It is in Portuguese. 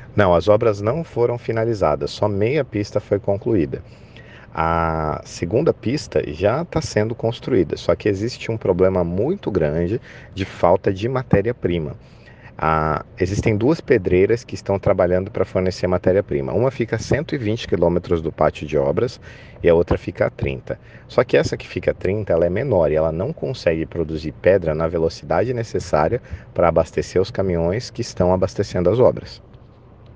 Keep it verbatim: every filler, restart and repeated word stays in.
Não, as obras não foram finalizadas, só meia pista foi concluída. A segunda pista já está sendo construída, só que existe um problema muito grande de falta de matéria-prima. Ah, existem duas pedreiras que estão trabalhando para fornecer matéria-prima. Uma fica a cento e vinte quilômetros do pátio de obras e a outra fica a trinta. Só que essa que fica a trinta, ela é menor e ela não consegue produzir pedra na velocidade necessária para abastecer os caminhões que estão abastecendo as obras.